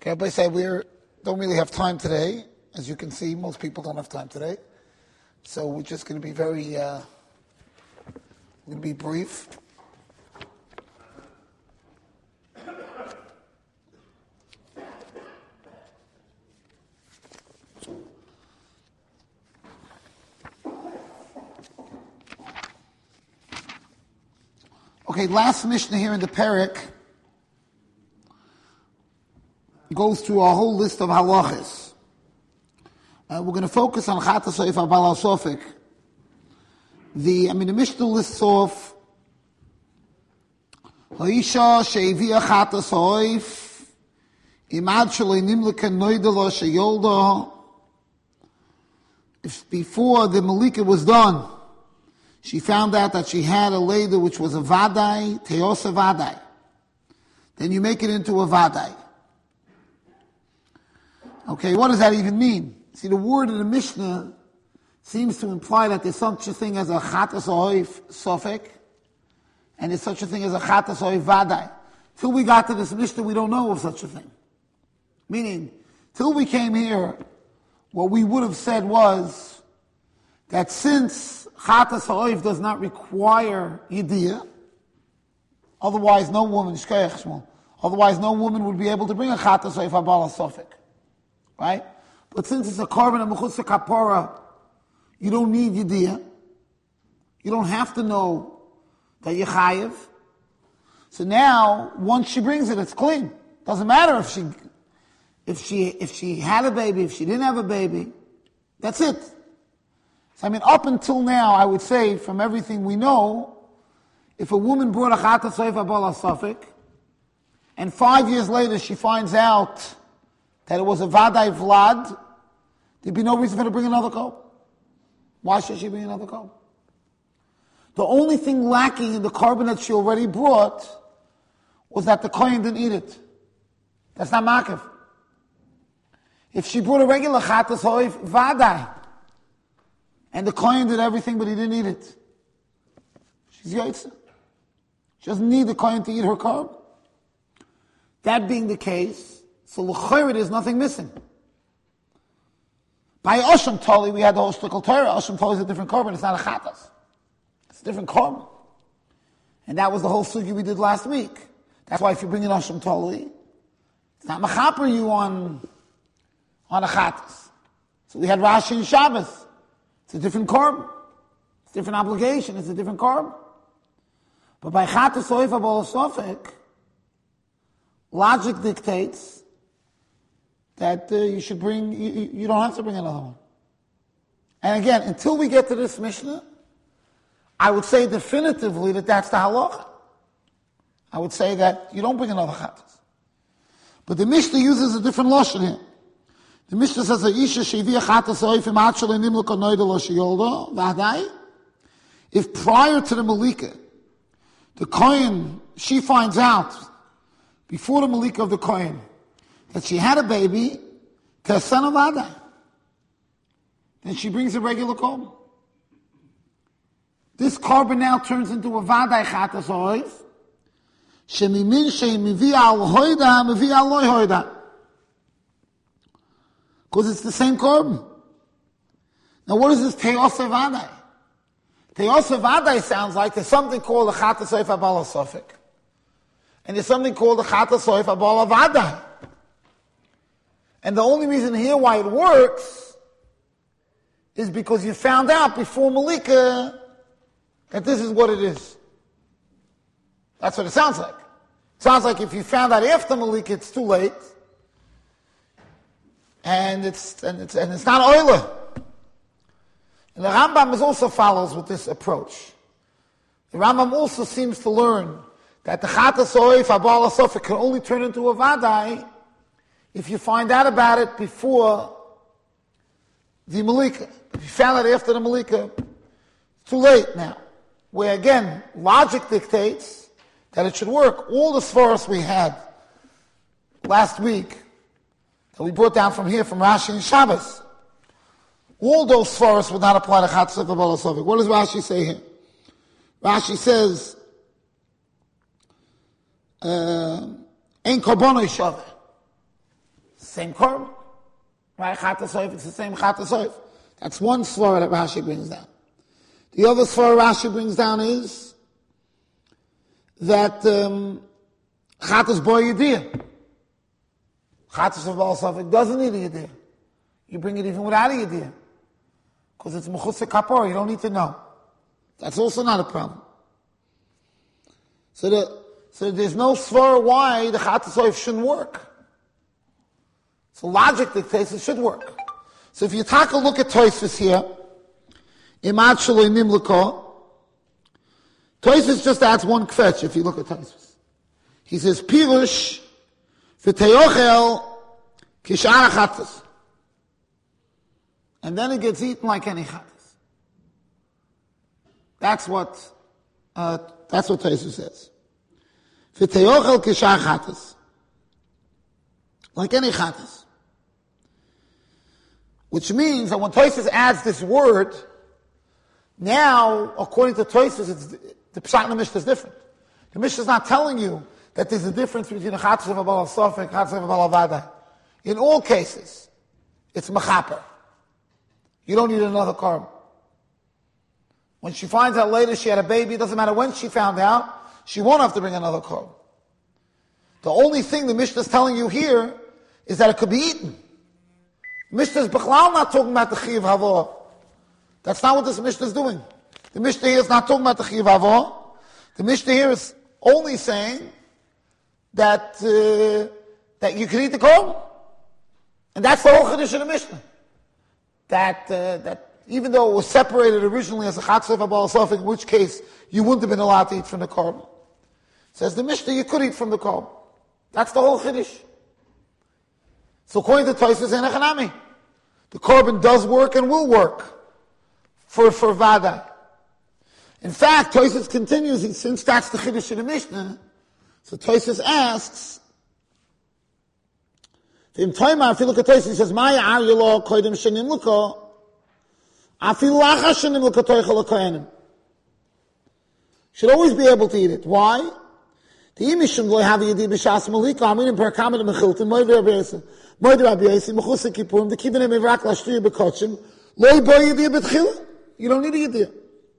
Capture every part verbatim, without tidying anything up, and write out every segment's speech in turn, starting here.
Okay, everybody say we don't really have time today. As you can see, most people don't have time today. So we're just going to be very, uh, we're going to be brief. Okay, last Mishnah here in the Perek goes through a whole list of halachas. Uh, we're going to focus on Chata Soif Abal Sofik. The, I mean, the Mishnah lists off Ha'isha she'ivia Chata Soif Imad Shalei Nimleka Noidelo Sheyolda. If before the Malika was done, she found out that she had a lady which was a vadai, teosa vadai. Then you make it into a vadai. Okay, what does that even mean? See, the word in the Mishnah seems to imply that there's such a thing as a chatas oif sofek, and there's such a thing as a chatas oif vadai. Till we got to this Mishnah, we don't know of such a thing. Meaning, till we came here, what we would have said was that since Chatas ha'oif does not require yediyah, otherwise no woman, otherwise no woman would be able to bring a Chatas ha'oif abala sofik. Right? But since it's a carbon and mechutza kapora, you don't need yediyah. You don't have to know that you're chayiv. So now, once she brings it, it's clean. Doesn't matter if she, if she, if she had a baby, if she didn't have a baby. That's it. So I mean, up until now, I would say, from everything we know, if a woman brought a Chata Soif Abala Safik, and five years later she finds out that it was a Vadai Vlad, there'd be no reason for her to bring another cup. Why should she bring another cup? The only thing lacking in the carbon that she already brought was that the Kohen didn't eat it. That's not Makiv. If she brought a regular Chata Soif Vadai, and the Kohen did everything, but he didn't eat it, she's Yaitza. She doesn't need the Kohen to eat her carb. That being the case, so l'chayr there's nothing missing. By Osham Toli, we had the whole shtickle Torah. Osham Toli is a different carbon. It's not a chatas. It's a different carbon. And that was the whole sugi we did last week. That's why if you bring in Osham Toli, it's not machaper you on, on a chatas. So we had Rashi and Shabbos. It's a different korb. It's a different obligation. It's a different korb. But by Chata Soif Abol Sofek, logic dictates that uh, you should bring, you, you don't have to bring another one. And again, until we get to this Mishnah, I would say definitively that that's the halacha. I would say that you don't bring another chatas. But the Mishnah uses a different lashon here. The Mishnah says, if prior to the Malika, the Kohen, she finds out, before the Malika of the Kohen, that she had a baby, to a son of Vadai, then she brings a regular carbon. This carbon now turns into a Vadai Chatas Oif, shemimin she'imivi al hoida, mivi al loy hoida. Because it's the same carbon. Now what is this Teosa Vadai? Teosa Vadai sounds like there's something called a Chata Soif Abala Sofik. And there's something called a Chata Soif Abala Vadai. And the only reason here why it works is because you found out before Malika that this is what it is. That's what it sounds like. It sounds like if you found out after Malika, it's too late. And it's, and it's, and it's not oiler. And the Rambam is also follows with this approach. The Rambam also seems to learn that the Chata Soif Abala Sofik can only turn into a Vadai if you find out about it before the Malika. If you found out after the Malika, it's too late now. Where again, logic dictates that it should work. All the svaros we had last week, that we brought down from here, from Rashi and Shabbos, all those svaros would not apply to Chata Soif Abala Sofik. What does Rashi say here? Rashi says, Ein korbanoi shaveh. Same korban. Right? Chatas oif, it's the same chatas oif. That's one svara that Rashi brings down. The other svara Rashi brings down is that um, chatas boy yediyah. Chatas of Baal Safek doesn't need a yediyah. You bring it even without a yediyah. Because it's mechutz kapor, you don't need to know. That's also not a problem. So, the, so there's no svara why the chatas oif shouldn't work. So logic dictates it should work. So if you take a look at Tosfos here, Imad Shaloi Nimlako, Tosfos just adds one kvetch if you look at Tosfos. He says, Pirush v'teyochel kishar chatas. And then it gets eaten like any chatas. That's what, uh, that's what Tosfos says. V'teyochel kishar chatas. Like any chatas. Which means that when Tosfos adds this word, now, according to Tosfos, it's, the Pshat in the Mishnah is different. The Mishnah is not telling you that there's a difference between a chatzah of a Baal Safek and a chatzah of a Baal Avada. In all cases, it's mechaper. You don't need another korban. When she finds out later she had a baby, it doesn't matter when she found out, she won't have to bring another korban. The only thing the Mishnah is telling you here is that it could be eaten. Mishnah is B'chlal not talking about the Chiv Havor. That's not what this Mishnah is doing. The Mishnah here is not talking about the Chiv Havor. The Mishnah here is only saying that uh, that you can eat the korban. And that's the whole Chiddush of the Mishnah. That, uh, that even though it was separated originally as a Chatzah of a Baal Safek, in which case you wouldn't have been allowed to eat from the korban. Says the Mishnah, you could eat from the korban. That's the whole Chiddush. So according to Tosfos and Echanami, the korban does work and will work for, for Vada. In fact, Tosfos continues, since that's the Chiddush of the Mishnah, so Tosfos asks, if you look at Tosfos, he says, Maya ar yelo koidim shenim luko, afil lacha shenim luko toichel kohenim. Should always be able to eat it. Why? The imishum lo have yedi b'shas malika, aminim per kamen mechiltim, moider abiyasa, moider abiyasa, mechusik kippurim, the kivenim evrak lashtuya b'kochim, lo bo yedi b'tchila. You don't need a yedi.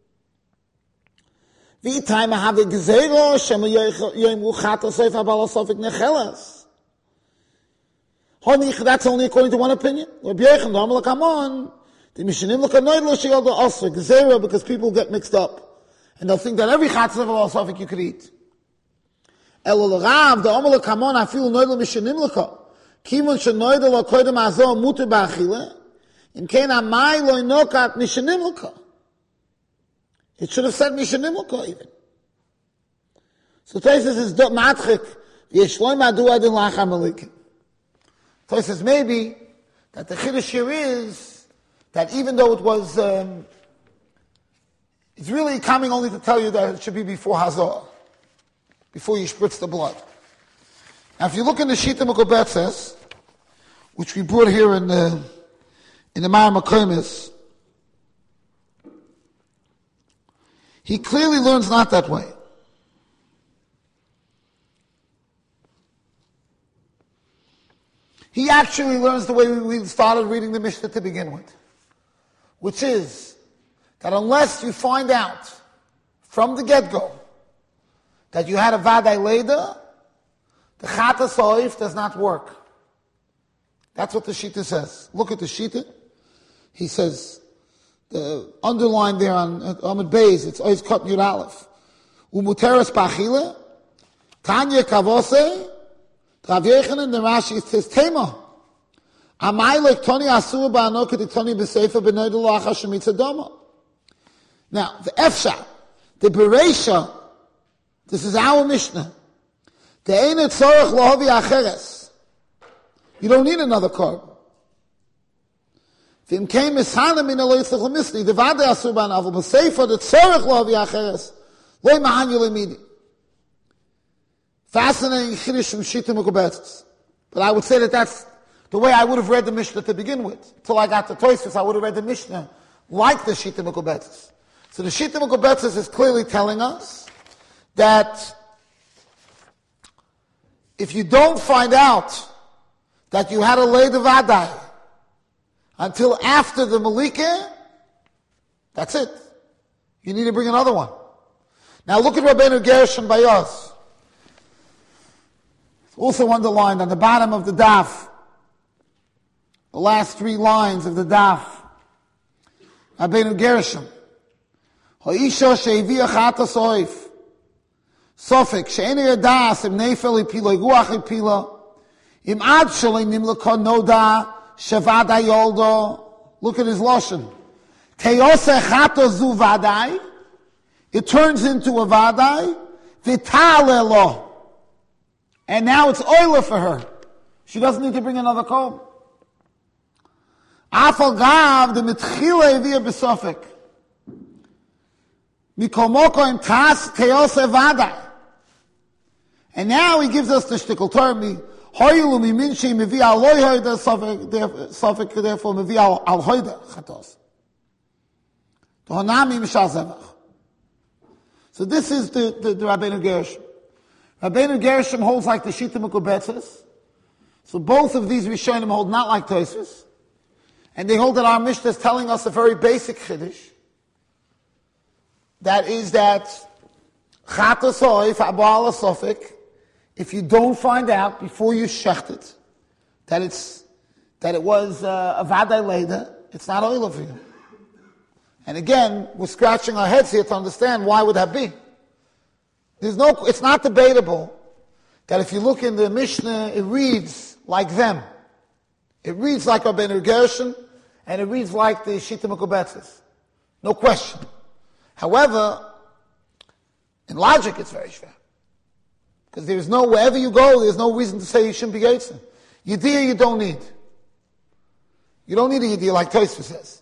V'itayim have a gezero, shem yoim uchat asayf abal asafik nechelas. Honich, that's only according to one opinion. Rabbi Yechon, the Amalek Amon, the Mishanim look at noid lo sheyal do asr, gezero, because people get mixed up. And they'll think that every chatzah of abal asafik you could eat. El Rav, the Amalek Amon, I feel noid lo mishanim laka. Kimon shenoid lo koidem azo muter ba'achile, in kein amai lo inokat mishanim laka. It should have said mishanim laka even. So Tosfos is matchik, v'yeshloim adu adin lacha malikim. Tosfos says maybe that the chiddush here is that even though it was, um, it's really coming only to tell you that it should be before Hazor, before you spritz the blood. Now, if you look in the Shita Mekobetzes, which we brought here in the in the Ma'ar Makomis, he clearly learns not that way. He actually learns the way we started reading the Mishnah to begin with, which is that unless you find out from the get-go that you had a Vadai Leda, the Chatas Oif does not work. That's what the Shita says. Look at the Shita. He says, the underline there on Amud Beis, it's Ois Kot Yud Aleph. Umuteres Pachile, Tanya Kavose, Rav Yechanan, the Rashi says, Tema. Amai like Tony Asur Ba'ano Keditoni B'Sefer B'Noid L'Acha Shemitza Doma. Now, the Efsha, the Bereisha, this is our Mishnah. The Ein Tzorach Lohavi Acheres. You don't need another korban. V'im kein Mishanim Min Alo Yitzchak L'Misli, the Vade Asur Ba'anavu, B'Sefer, the Tzorach Lohavi Acheres, Loi Mahan Yolemidi. Fascinating chiddush from Shita Mekobetzes. But I would say that that's the way I would have read the Mishnah to begin with. Till I got to Tosfos, I would have read the Mishnah like the Shita Mekobetzes. So the Shita Mekobetzes is clearly telling us that if you don't find out that you had to lay the vadai until after the malika, that's it. You need to bring another one. Now look at Rabbeinu Gershon by us. It's also underlined on the bottom of the daf, the last three lines of the daf. Rabbeinu Gershon. Ha'isha she'ivia chatas oif. Sofik, she'ene yadas im nefel ipila, iguach ipila, im ad shalei nimlaka noda, shevada yoldo. Look at his lashon. Teose chato zu vadai. It turns into a vadai. Vitale lo. And now it's oila for her. She doesn't need to bring another comb. Afal gav the mitchila evia besofik. Mikomoko im tas teose vadai. And now he gives us the shtickle term. Hoylu mi minshi mevi al loy hoyda sofik, therefore mevi al hoyda chatos. Tohanami mishal zevach. So this is the, the, the Rabbeinu Gershom. Rabbeinu Gershom holds like the Shita Mekubetzes. So both of these Rishonim hold not like Tosfos. And they hold that our Mishnah is telling us a very basic Chiddush. That is that Chatos Oif Abal Sofik, if you don't find out before you shecht it, that it's, that it was uh, a Vadai Leda, it's not oil for you. And again, we're scratching our heads here to understand why would that be. There's no, it's not debatable that if you look in the Mishnah, it reads like them. It reads like Rabbeinu Gershon, and it reads like the Shita Mekubetzes. No question. However, in logic, it's very fair. Because there's no, wherever you go, there's no reason to say you shouldn't be Yetzer. Yediyah you don't need. You don't need a Yediyah like Tosfos says.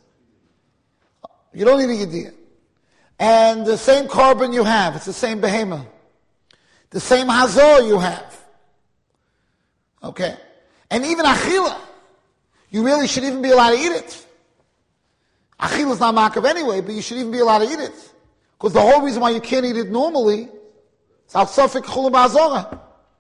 You don't need a Yediyah. And the same carbon you have, it's the same behemoth. The same Hazor you have. Okay? And even Achila, you really should even be allowed to eat it. Achila is not makav anyway, but you should even be allowed to eat it. Because the whole reason why you can't eat it normally is al sofik chulam ba'azora.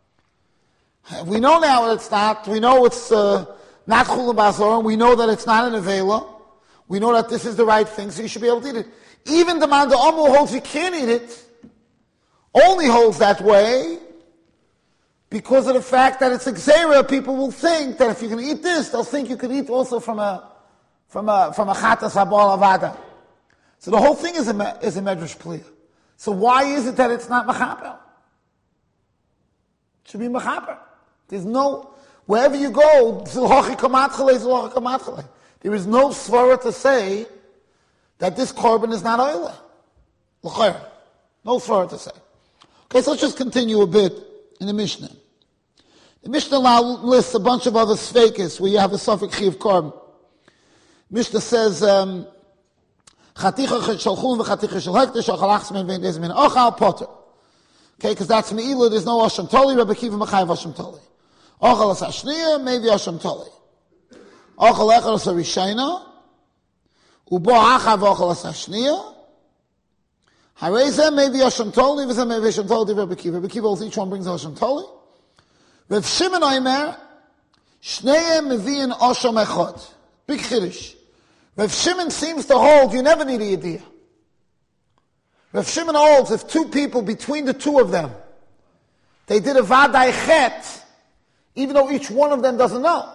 We know now that it's not. We know it's uh, not chulam ba'azora. We know that it's not an avela. We know that this is the right thing, so you should be able to eat it. Even the man the Omu holds you can't eat it, only holds that way because of the fact that it's a gzeira. People will think that if you can eat this, they'll think you can eat also from a from a from a chatas habal avada. So the whole thing is a is a medrash pliya. So why is it that it's not mechaper? It should be mechaper. There's no, wherever you go, zilhochi kamatchale, zilhochi kamatchale. There is no svara to say that this carbon is not oila. L'chayr. No svara to say. Okay, so let's just continue a bit in the Mishnah. The Mishnah now lists a bunch of other sfeikis where you have a suffix chiv carbon. Mishnah says, um, Chaticha shel chulin v'chaticha shel hekdesh ochal achsmen vein dezim min ochal potter. Okay, because that's me'ilah, there's no Hashem Toli, Rabbi Kiva Mechayev Hashem Toli. Ochal as hashniya, maybe Hashem Toli. Ochal echad as harishayna, ubo achav ochal as hashniya, harezeh maybe Hashem Toli, v'zeh maybe Hashem Toli, Rabbi Kiva. Rabbi Kiva, each one brings Hashem Toli. Rav Shimon Omer, shneihem mevi'in Hashem echad. Big chiddush. Rav Shimon seems to hold you never need a yediyah. Rav Shimon holds if two people, between the two of them, they did a vadai chet, even though each one of them doesn't know.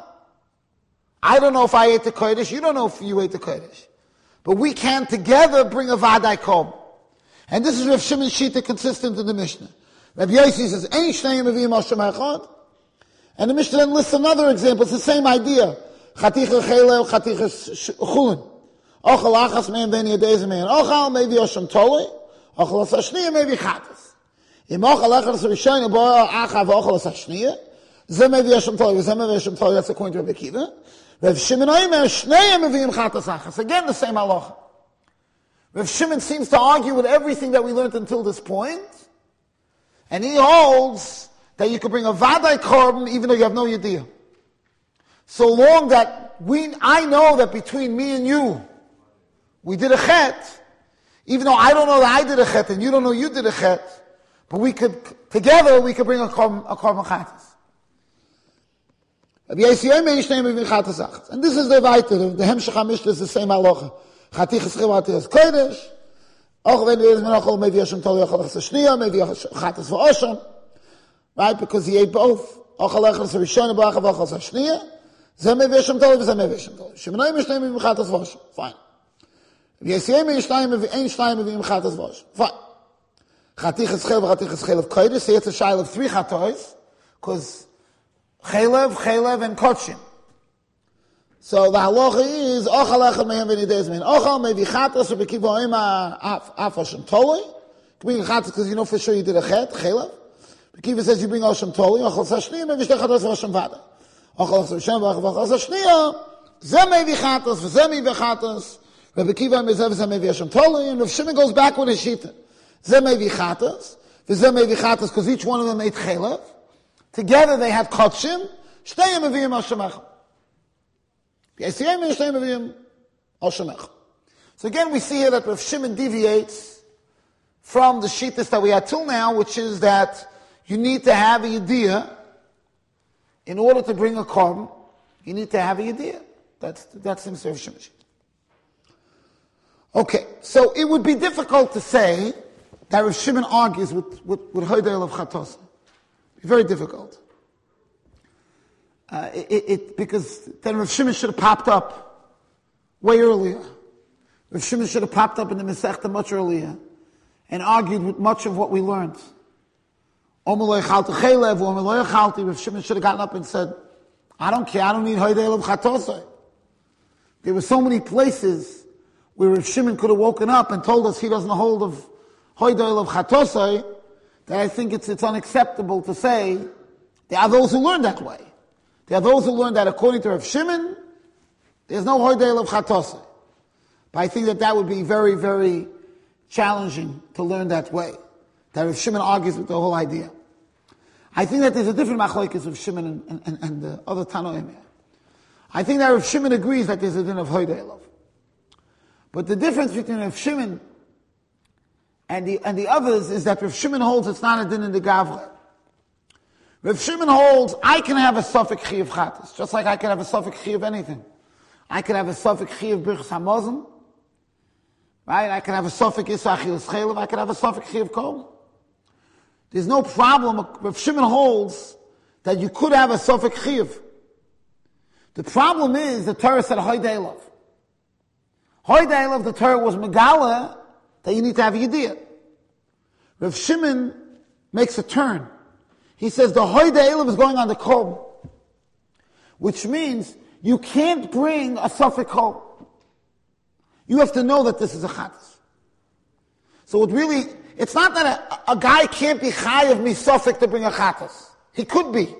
I don't know if I ate the kodesh, you don't know if you ate the kodesh. But we can together bring a vadai kom. And this is Rav Shimon's shita consistent in the Mishnah. Rav Yossi says, Ein shnei mevi'im Hashem echad. And the Mishnah then lists another example, it's the same idea. Chaticha chelel, chaticha chulin. Ochal achas me'en ben yadez me'en ochal, maybe Hashem toli. Ochal asashniya, maybe chatas. Im ochal achas rishayna bo achav ochal asashniya. Zeh maybe Hashem toli, zeh maybe Hashem toli, that's according to Rabbi Kiva. Rav Shimon Omer, shnei mevi'im chatas achas. Again, the same halacha. Rav Shimon seems to argue with everything that we learned until this point. And he holds that you could bring a vadai korban even though you have no yediyah. So long that we, I know that between me and you, we did a chet, even though I don't know that I did a chet and you don't know you did a chet, but we could, together we could bring a korban, a korban chatas. And this is the weiter, the Hemshech HaMishnah is the same halacha. Chatichas Chil, Chatichas Kodesh, auch wenn wir noch maybe Hashem Tol Yochel Echas Shniya, maybe Chatas V'Osham, right? Because he ate both. Ochel Echas Rishon, B'Achav Echas Shniya, Zeh maybe Hashem Tol, Zeh maybe Hashem Tol. Shemenoi Mishnei maybe Chatas V'Osham. Fine. V'Yesiyeh Mishnei maybe Ein Shnei maybe Chatas V'Osham. Fine. Chatichas Chil, Chatichas Chil of Kodesh, so it's a shail of three chatois, because Chelev, Chelev, and Kotshim. So the halacha is ochal echad mehem v'nidei zmin. Ochal maybe chatas or bekiva oima af af Hashem toloi. You bring a chatas because you know for sure you did a chet chelav. Bekiva says you bring Hashem toloi. Ochal sashniya maybe shtei chatas v'Hashem vada. Ochal sashniya v'achal sashniya. Zeh maybe chatas v'zeh maybe chatas. Bekiva mezev zeh maybe Hashem toloi. And Rav Shimon goes back with his shita. Zeh maybe chatas v'zeh maybe chatas because each one of them ate chelav. Together they had kotshim. Shtei meviim Hashem echad. So again, we see here that Rav Shimon deviates from the shittas that we had till now, which is that you need to have a idea in order to bring a korban. You need to have a idea. That's that's the Rav Shimon. Okay, so it would be difficult to say that Rav Shimon argues with with, with Hoydel of Chatos. Very difficult. Uh, it, it, because then Rav Shimon should have popped up way earlier. Rav Shimon should have popped up in the Masechta much earlier and argued with much of what we learned. Rav Shimon should have gotten up and said, I don't care, I don't need Hoydei of Chatosai. There were so many places where Rav Shimon could have woken up and told us he doesn't hold of Hoydei of Chatosai that I think it's, it's unacceptable to say there are those who learn that way. There are those who learn that according to Rav Shimon, there's no hoydei of chatosai. But I think that that would be very, very challenging to learn that way. That Rav Shimon argues with the whole idea. I think that there's a different machlokes of Shimon and, and, and the other Tanoim here. I think that Rav Shimon agrees that there's a din of hoydei of. But the difference between Rav Shimon and the, and the others is that Rav Shimon holds it's not a din in the Gavra. Rav Shimon holds, I can have a suffix chi of chatas, just like I can have a suffix chi of anything. I can have a suffix chi of birchas hamazon, right? I can have a suffix isachil schelev, I can have a suffix chi of kol. There's no problem. Rav Shimon holds that you could have a suffix chi of. The problem is the Torah said hoydei elav. Hoydei elav, the Torah was megala that you need to have a yediyah. Rav Shimon makes a turn. He says the hoydei elav is going on the kol, which means you can't bring a suffix kol. You have to know that this is a chatas. So it really, it's not that a, a guy can't be chayav misofik to bring a chatas. He could be.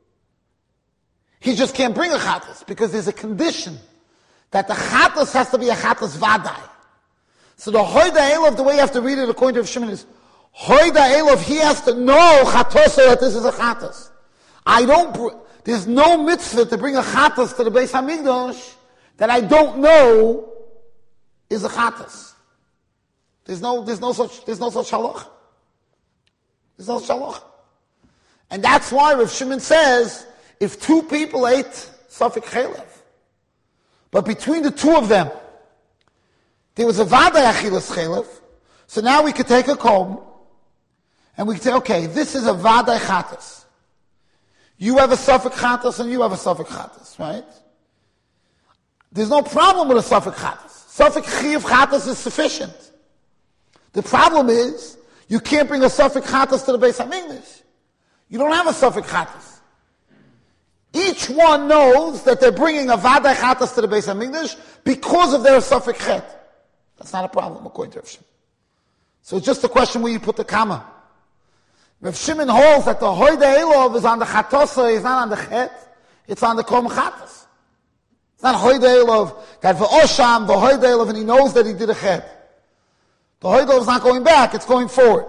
He just can't bring a chatas because there's a condition that the chatas has to be a chatas vadai. So the hoydei elav, the way you have to read it according to Rav Shimon is, hoydei elav, he has to know chatos that this is a chatas. I don't, br- there's no mitzvah to bring a chatas to the Beis Hamikdash that I don't know is a chatas. There's no, there's no such, there's no such halach. There's no such halach. And that's why Rav Shimon says, if two people ate suffix chelev, but between the two of them, there was a vadai achilas chelev, so now we could take a comb, and we could say, okay, this is a vadai chatas. You have a suffix chatas, and you have a suffix chatas, right? There's no problem with a suffix chatas. Suffix chiv chatas is sufficient. The problem is, you can't bring a suffix chatas to the Beis Hamikdash. You don't have a suffix chatas. Each one knows that they're bringing a vadai chatas to the Beis Hamikdash because of their suffix chet. That's not a problem according to Rav Shimon. So it's just a question where you put the comma. Rav Shimon holds that the hoydei elav is on the chatosa, is not on the chet, it's on the kom chatas. It's not hoydei elav that v'osham, the hoydei elav, and he knows that he did a chet. The hoydei elav is not going back, it's going forward.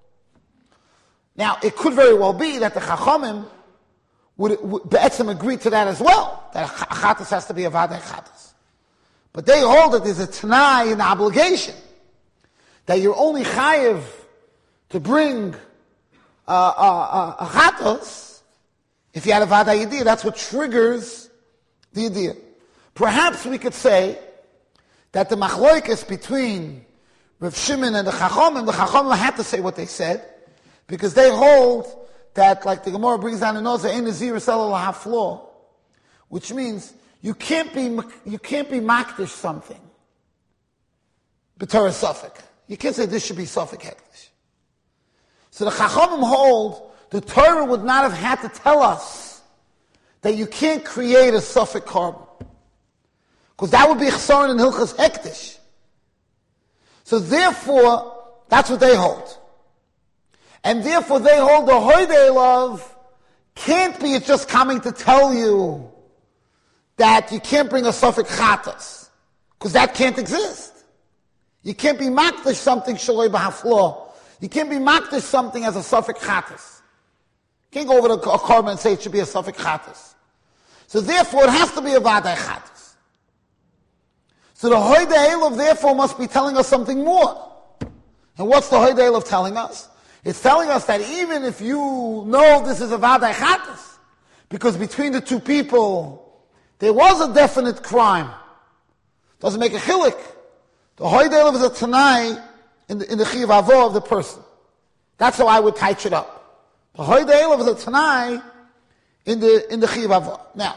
Now, it could very well be that the chachamim would, would be'etzim agree to that as well, that a chatas has to be a vadai chatas. But they hold that there's a t'nai, an obligation, that you're only chayiv to bring uh, uh, uh, a chatas If you had a Vadai Yediyah, that's what triggers the Yediyah. Perhaps we could say that the Machloikis between Rav Shimon and the Chachamim, the Chachamim had to say what they said, because they hold that, like the Gemara brings down in Oza, Ein Nazir Sel Haflo, which means you can't be you can't be makdish something. B'Torah Suffolk. You can't say this should be Suffolk Hektish. So the Chachamim hold the Torah would not have had to tell us that you can't create a Suffolk carbon. Because that would be Chsaron and Hilchas Hektish. So therefore, that's what they hold. And therefore they hold the Hoydei love can't be it's just coming to tell you that you can't bring a Suffolk Chatas. Because that can't exist. You can't be makdish something Shaloi B'Haflo. You can't be makdish something as a Suffolk Chatas. You can't go over to a carbon and say it should be a Suffolk Chatas. So therefore it has to be a Vadai Chatas. So the Hoydei Elov therefore must be telling us something more. And what's the Hoydei Elov telling us? It's telling us that even if you know this is a Vadai Chatas, because between the two people there was a definite crime, doesn't make a chilik. The Hoydei Elov is a Tanai in the, in the Chiv Avo of the person. That's how I would touch it up. The Hoydei Elov is a Tanai in the in the Chiv Avo. Now,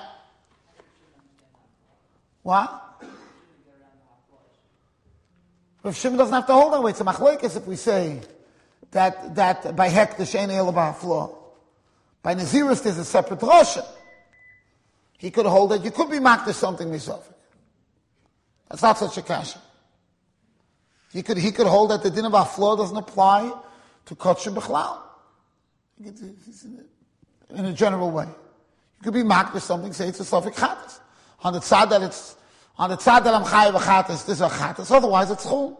what? Rav Shimon doesn't have to hold that way. It's a machlokes if we say that that by hektish ain't ela b'haflo. By Naziris there's a separate rosha. He could hold that you could be makdish something misofik. That's not such a kasha. He could he could hold that the din of haflo doesn't apply to kotshim b'chlal. In a general way, you could be makdish something. Say it's a sofik chatas. On the tzad that it's on the tzad that I'm chayav chatas, this is a chatas. Otherwise, it's chul.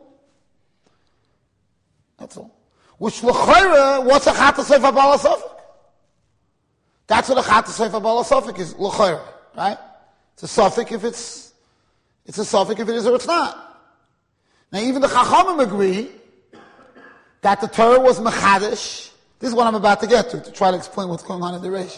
That's all. Which l'chayra, what's a chatas seif abala sofik? That's what a chatas seif abala sofik is. L'chayra, right? It's a sofik if it's it's a sofik if it is or it's not. Now, even the chachamim agree that the Torah was mechadish. This is what I'm about to get to to try to explain what's going on in the Reish.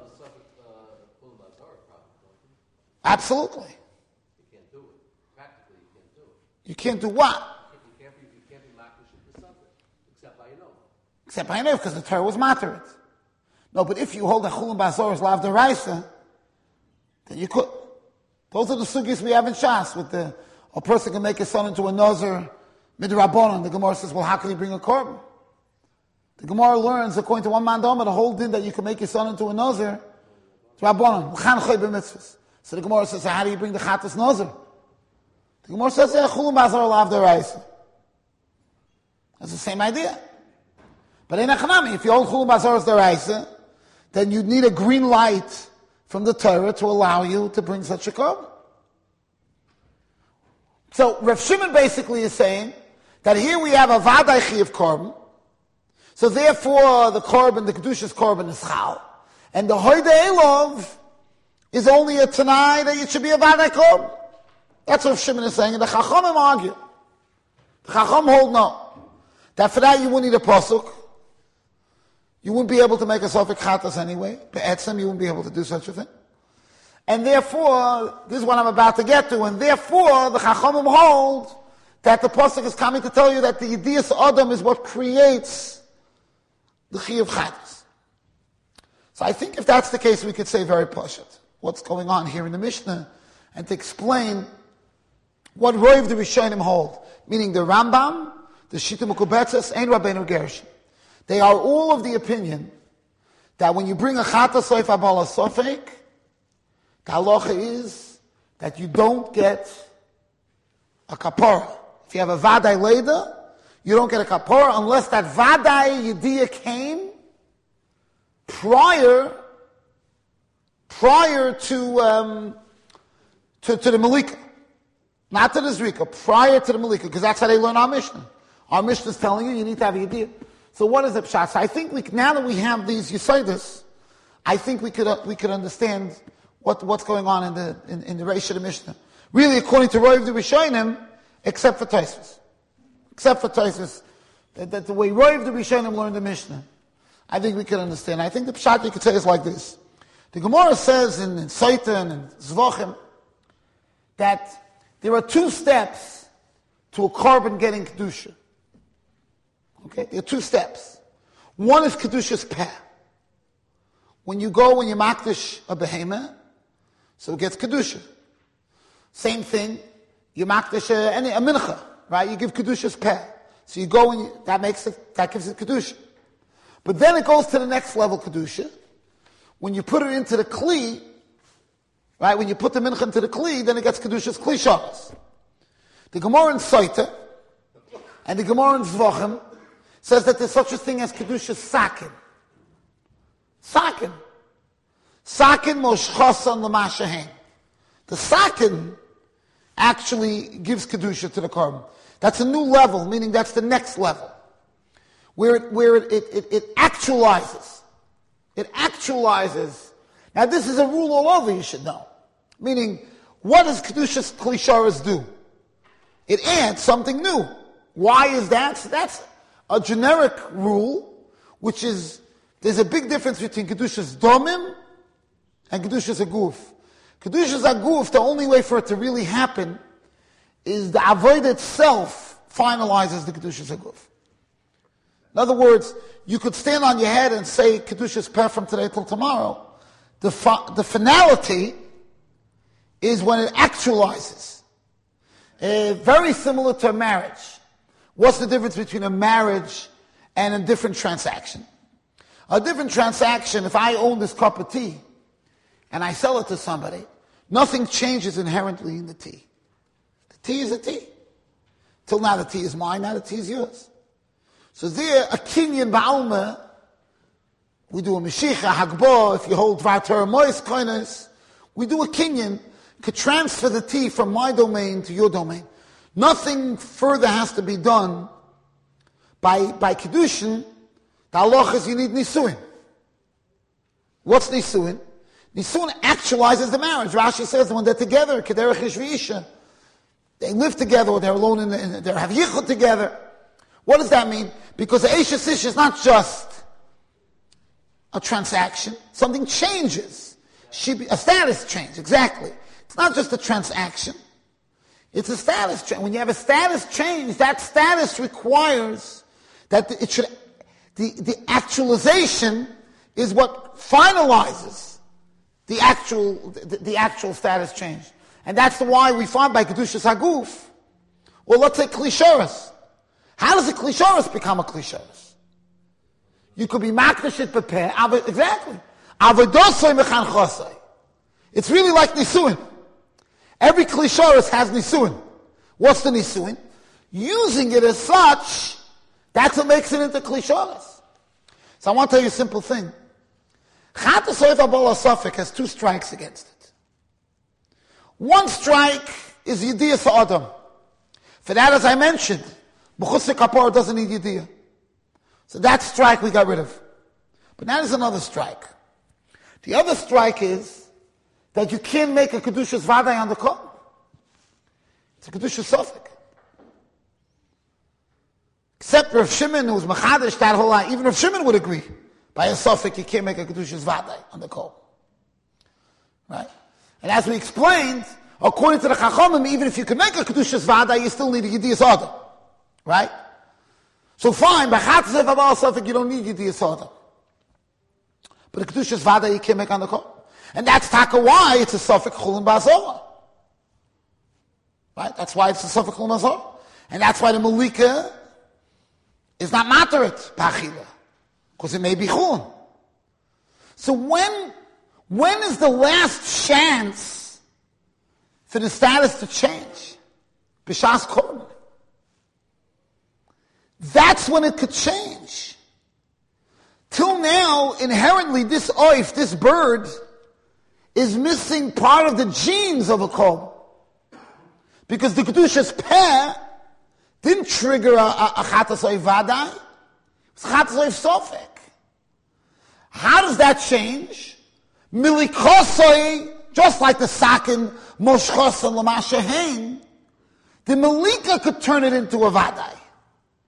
Absolutely. You can't do it. Practically, you can't do it. You can't do what? You can't be, you can't be makdish for something, except by a no. Except by a no, because the Torah was materit. No, but if you hold a chulin basor as lav deraisa, then you could. Those are the sugis we have in Shas, with the, a person can make his son into a nozer midrabanon. The Gemara says, well, how can he bring a korban? The Gemara learns, according to one man dama, the whole din that you can make your son into a nozer, drabanon, l'chan choy b'mitzvahs. So the Gemara says, so how do you bring the chatas nozer? The Gemara says, yeah, chulun basar lav deraisa. That's the same idea. But in Achanami, if you hold chulun basar as deraisa, then you need a green light from the Torah to allow you to bring such a korban. So Rav Shimon basically is saying that here we have a vadai chiyuv korban, so therefore the korban, the kedushas korban is chal, and the hoydei elov is only a tanai that it should be a vadai korban. That's what Rav Shimon is saying, and the chachamim argue. The chacham hold no. That for that you wouldn't need a pasuk. You wouldn't be able to make a sofik chatas anyway. Be'etzem, you wouldn't be able to do such a thing. And therefore, this is what I'm about to get to, and therefore the chachamim hold that the pasuk is coming to tell you that the yediyas adam is what creates the chiyuv chatas. So I think if that's the case, we could say very pashut what's going on here in the Mishnah, and to explain what Roiv the Rishonim hold, meaning the Rambam, the Shita Mukubetzes, and Rabbeinu Gershon. They are all of the opinion that when you bring a chata soif abala sofek, the halacha is that you don't get a kapara. If you have a vadai leda, you don't get a kapara unless that vadai yediyah came prior, prior to, um, to, to the malika. Not to the zrika, prior to the malika, because that's how they learn our Mishnah. Our Mishnah is telling you, you need to have a yediyah. So what is the pshat? So I think we, now that we have these yisodas, I think we could uh, we could understand what, what's going on in the in, in the Reish of the Mishnah. Really, according to Roiv the Rishonim, except for Tosfos, except for Tosfos, that, that the way Roiv the Rishonim learned the Mishnah, I think we could understand. I think the pshat you could say is like this: The Gemara says in, in Seitan and Zvachim that there are two steps to a carbon getting Kedusha. Okay, there are two steps. One is Kedusha's Peh. When you go and you makdish a behemoth, so it gets Kedusha. Same thing, you makdish a, any, a mincha, right? You give Kedusha's Peh. So you go and you, that makes it, that gives it Kedusha. But then it goes to the next level Kedusha. When you put it into the Kli, right? When you put the mincha into the Kli, then it gets Kedusha's Kli Shabbos. The Gemara in Soita and the Gemara in Zvachim says that there's such a thing as Kedusha's Sakin. Sakin. Sakin moshchasan l'mashahen. The sakin actually gives Kedusha to the carbon. That's a new level, meaning that's the next level. Where it, where it, it, it, it actualizes. It actualizes. Now this is a rule all over, you should know. Meaning, what does Kedusha's Klisharas do? It adds something new. Why is that? So that's a generic rule, which is, there's a big difference between Kedusha's Domim and Kedusha's Aguf. Kedusha's Aguf, the only way for it to really happen is the Avodah itself finalizes the Kedusha's Aguf. In other words, you could stand on your head and say Kedusha's Peh from today till tomorrow. The, fi- the finality is when it actualizes. Uh, very similar to a marriage. What's the difference between a marriage and a different transaction? A different transaction, if I own this cup of tea and I sell it to somebody, nothing changes inherently in the tea. The tea is a tea. Till now the tea is mine, now the tea is yours. So there, a kinyan ba'alma, we do a meshicha, hagbah, if you hold dvar Torah mois koines, we do a kinyan, could transfer the tea from my domain to your domain. Nothing further has to be done by, by Kedushin. The halach is you need nisuin. What's nisuin? Nisuin actualizes the marriage. Rashi says when they're together, kederech ish v'isha, they live together, or they're alone in, the, in the, they have yichud together. What does that mean? Because the Eishes Ish is not just a transaction. Something changes. She be, a status change, exactly. It's not just a transaction. It's a status change. When you have a status change, that status requires that it should, the, the actualization is what finalizes the actual, the, the actual status change. And that's the why we find by Kedushas Haguf, or let's say Klisharis. How does a Klisharis become a Klisharis? You could be Makdash it Bepeh, exactly. Avodosoi Mechan Chosoi. It's really like Nisuin. Every Klisharis has Nisuin. What's the Nisuin? Using it as such, that's what makes it into Klisharis. So I want to tell you a simple thing. Chatas Oiv Abol HaSafek has two strikes against it. One strike is Yediyah Sa'adam. For that, as I mentioned, B'chusik Kapor doesn't need Yediyah. So that strike we got rid of. But now there's another strike. The other strike is that you can't make a Kedushas Vaday on the Kol. It's a Kedushas Sofik. Except Rav Shimon, who's Machadish that whole lot, even Rav Shimon would agree. By a Sofik, you can't make a Kedushas Vaday on the Kol. Right? And as we explained, according to the Chachamim, even if you can make a Kedushas Vaday, you still need a Yediyas Adam. Right? So fine, by Chatzef Abal Sofik, you don't need Yediyas Adam. But a Kedushas Vaday, you can't make on the Kol. And that's taka why it's a Sofik Chulin Ba'azorah. Right? That's why it's a Sofik Chulin Ba'azorah. And that's why the Malika is not Materit Pachila. Because it may be Chulin. So when, when is the last chance for the status to change? B'shas Korban. That's when it could change. Till now, inherently, this oif, this bird, is missing part of the genes of a kol. Because the Kedushas Peh didn't trigger a, a, a Chatas Oif Vaday. It's Chatas Oif Sofek. How does that change? Milikosoi, just like the Sakin, Moshchosan L'mashahen, the Malika could turn it into a Vaday.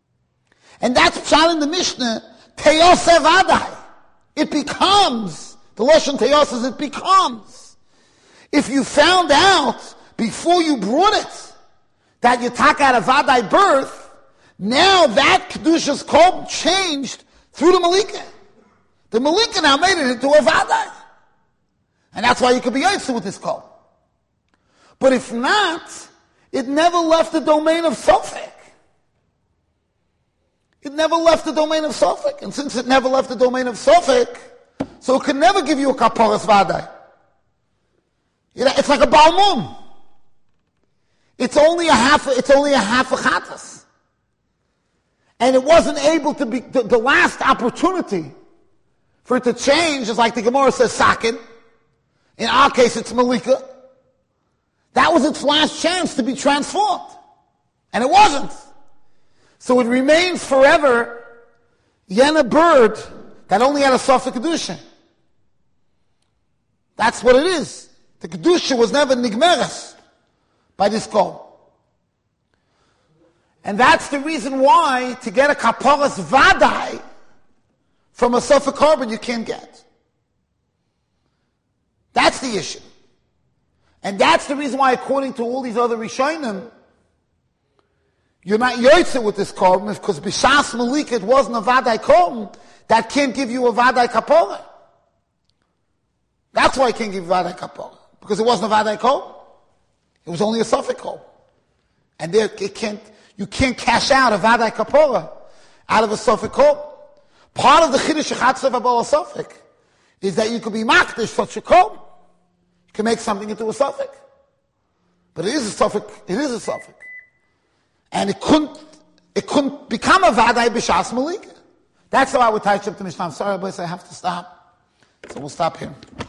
And that's Pshal in the Mishnah, Teyose Vaday. It becomes The Lashon Teyos is it becomes. If you found out before you brought it that you took out a Vadai birth, now that Kedusha's Kol changed through the Malika. The Malika now made it into a Vadai. And that's why you could be Yotze with this Kol. But if not, it never left the domain of Sofek. It never left the domain of Sofek. And since it never left the domain of Sofek, so it could never give you a Kaporas Vadai. It's like a Balmum. It's only a half, it's only a half a Chatas. And it wasn't able to be, the, the last opportunity for it to change is like the Gemara says, Sakin. In our case, it's Malika. That was its last chance to be transformed. And it wasn't. So it remains forever Yena bird that only had a Sofek Kedusha. That's what it is. The Kedusha was never Nigmeres by this Kol. And that's the reason why to get a Kaporas Vadai from a Sofek Korban you can't get. That's the issue. And that's the reason why, according to all these other Rishonim, you're not Yotze with this Korban, because B'Shas Malika it wasn't a Vadai Korban, that can't give you a Vadai Kapora. That's why it can't give you a Vadai Kapora. Because it wasn't a Vadai Korban. It was only a Sofek Korban. And there, it can't, you can't cash out a Vadai Kapora out of a Sofek Korban. Part of the Chiddush Chatzav Abol Sofek is that you could be Makdish such a Korban. You can make something into a Sofek. But it is a Sofek, it is a Sofek. And it couldn't, it couldn't become a Vadai B'Shas Malika. That's how I would touch up the Mishnah. I'm sorry, boys, I have to stop. So we'll stop here.